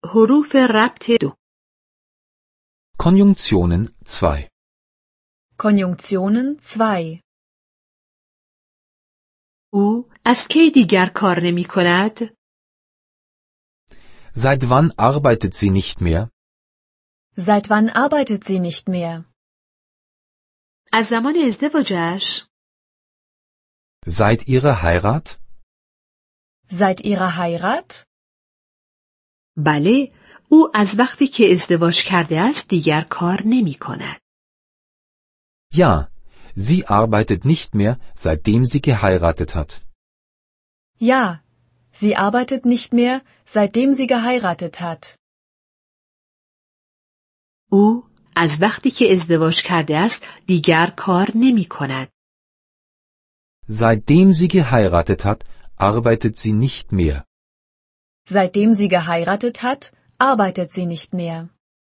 حروف ربط دو. Konjunktionen 2. Konjunktionen 2. او از کی دیگر کار نمی کند؟ Seit wann arbeitet sie nicht mehr? Seit wann arbeitet sie nicht mehr? از زمان ازدواجش؟ Seit ihrer Heirat? Seit ihrer Heirat? بله، او از وقتی که ازدواج کرده است دیگر کار نمی کند. Ja, sie arbeitet nicht mehr, seitdem sie geheiratet hat. Ja, sie arbeitet nicht mehr, seitdem sie geheiratet hat. او از وقتی که ازدواج کرده است دیگر کار نمی کند. Seitdem sie geheiratet hat, arbeitet sie nicht mehr. Seitdem sie geheiratet hat, arbeitet sie nicht mehr.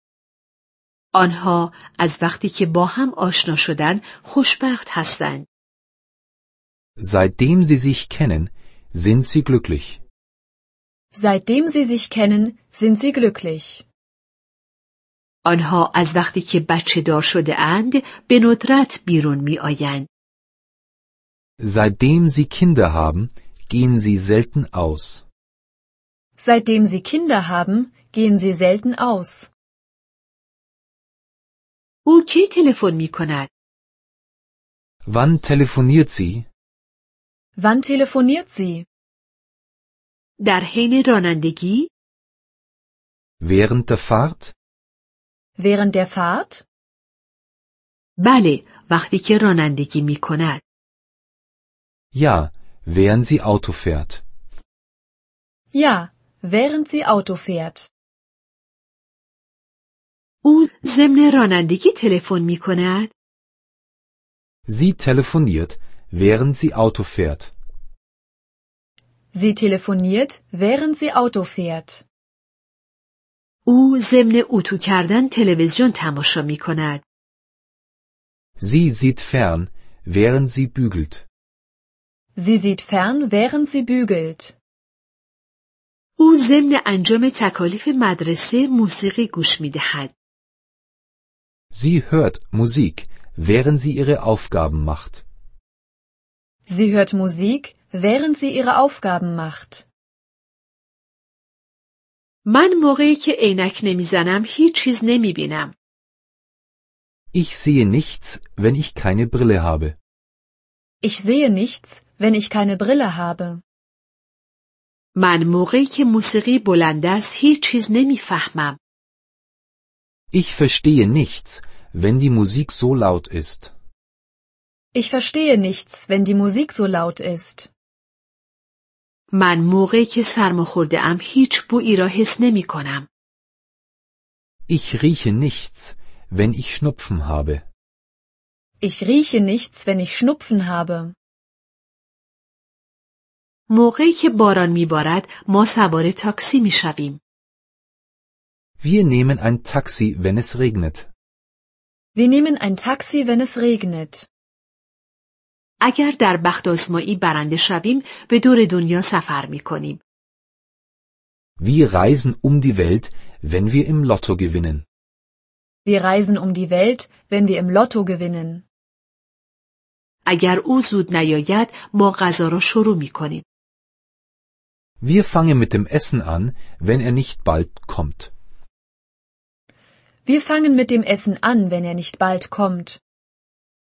آنها از وقتی که با هم آشنا شدن خوشبخت هستند. Seitdem sie sich kennen, sind sie glücklich. Seitdem sie sich kennen, sind sie glücklich. آنها از وقتی که بچه دار شده اند به ندرت بیرون می آیند. Seitdem sie Kinder haben, gehen sie selten aus. Seitdem sie Kinder haben, gehen sie selten aus. او کی تلفن می کند؟ Wann telefoniert sie? Wann telefoniert sie? در حین رانندگی؟ Während der Fahrt? Während der Fahrt? بله، وقتی که رانندگی می کند. Ja, während sie Auto fährt. Ja, während sie Auto fährt. او ضمن رانندگی تلفن می کند؟ Sie telefoniert, während sie Auto fährt. Sie telefoniert, während sie Auto fährt. او ضمن اتو کردن تلویزیون تماشا می کند. Sie sieht fern, während sie bügelt. Sie sieht fern, während sie bügelt. او ضمن انجام تکالیف مدرسه موسیقی گوش می دهد. Sie hört Musik, während sie ihre Aufgaben macht. Sie hört Musik, während sie ihre Aufgaben macht. من موقعی که عینک نمیزنم هیچ چیز نمی بینم. Ich sehe nichts, wenn ich keine Brille habe. Ich sehe nichts, wenn ich keine Brille habe. من موقعی که موسیقی بلند است هیچ چیز نمیفهمم. Ich verstehe nichts, wenn die Musik so laut ist. Ich verstehe nichts, wenn die Musik so laut ist. من موقعی که سرما خورده ام هیچ بویی را حس نمی کنم. Ich rieche nichts, wenn ich Schnupfen habe. Ich rieche nichts, wenn ich Schnupfen habe. موقعی که باران میبارد ما سوار تاکسی میشویم. Wir nehmen ein Taxi, wenn es regnet. Wir nehmen ein Taxi, wenn es regnet. اگر در بخت آزمایی برنده شویم به دور دنیا سفر میکنیم. Wir reisen um die Welt, wenn wir im Lotto gewinnen. Wir reisen um die Welt, wenn wir im Lotto gewinnen. اگر او زود نیاید ما غذا را شروع میکنیم. Wir fangen mit dem Essen an, wenn er nicht bald kommt. Wir fangen mit dem Essen an, wenn er nicht bald kommt.